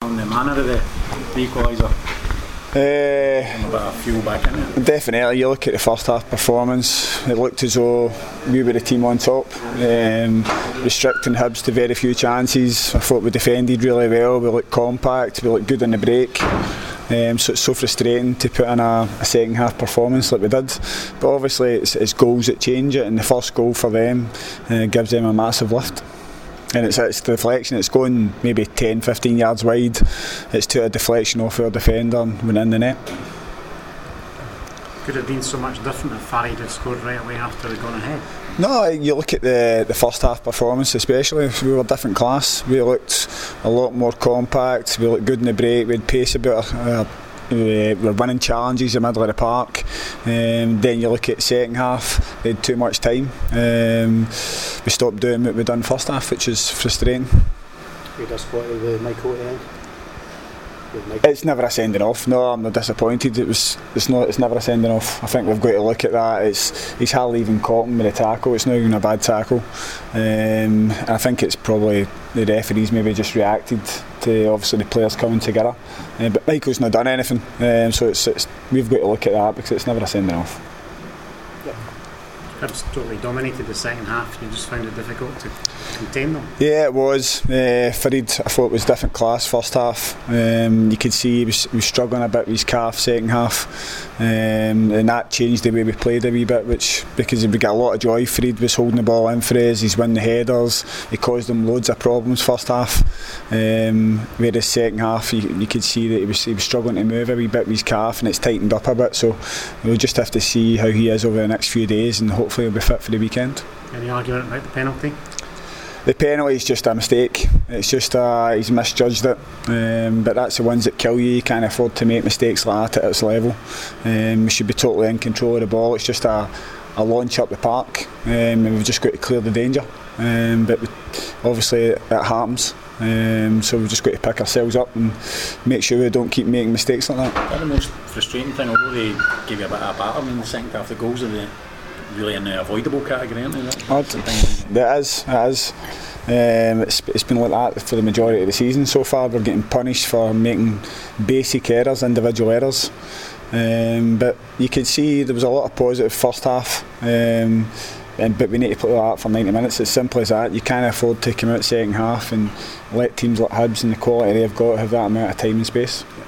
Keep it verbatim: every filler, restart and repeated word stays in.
on the manner of the, the equaliser? Uh, a bit of fuel back in it. Definitely. You look at the first half performance, it looked as though we were the team on top, um, restricting Hibs to very few chances. I thought we defended really well, we looked compact, we looked good on the break. Um, so it's so frustrating to put in a, a second half performance like we did, but obviously it's, it's goals that change it, and the first goal for them uh, gives them a massive lift. And it's, it's the deflection, it's going maybe ten fifteen yards wide, it's to a deflection off our defender and went in the net. Could it have been so much different if Farid had scored right away after they'd gone ahead? No, you look at the, the first half performance especially, we were a different class. We looked a lot more compact, we looked good in the break, we had pace about uh, we were winning challenges in the middle of the park. Um, then you look at the second half, we had too much time. Um, we stopped doing what we done first half, which is frustrating. You disappointed with Michael at the end? It's never a sending off. No, I'm not disappointed. It was. It's not. It's never a sending off. I think we've got to look at that. It's. He's hardly even caught him with a tackle. It's not even a bad tackle. Um, I think it's probably the referees maybe just reacted to obviously the players coming together. Uh, but Michael's not done anything. Um, so it's, it's. We've got to look at that because it's never a sending off. Hibs totally dominated the second half. You just found it difficult to contain them. Yeah, it was. Uh, Farid, I thought was different class first half. Um, you could see he was, he was struggling a bit with his calf second half, um, and that changed the way we played a wee bit. Which because we got a lot of joy. Farid was holding the ball in for us. He's winning the headers. He caused them loads of problems first half. Um, whereas second half, you, you could see that he was he was struggling to move a wee bit with his calf, and it's tightened up a bit. So we'll just have to see how he is over the next few days, and hopefully he'll be fit for the weekend. Any argument about the penalty? The penalty is just a mistake. It's just uh, he's misjudged it. Um, but that's the ones that kill you. You can't afford to make mistakes like that at this level. Um, we should be totally in control of the ball. It's just a, a launch up the park, um, and we've just got to clear the danger. Um, but obviously it happens. Um, so we've just got to pick ourselves up and make sure we don't keep making mistakes like that. That's the most frustrating thing, although they gave you a bit of a batter in the second half, the goals are the really in the avoidable category, aren't they? That, it is, it is. Um, it's, it's been like that for the majority of the season so far. We're getting punished for making basic errors, individual errors. Um, but you could see there was a lot of positive first half. Um, and, but we need to play that for ninety minutes. It's simple as that. You can't afford to come out second half and let teams like Hibs and the quality they've got have that amount of time and space.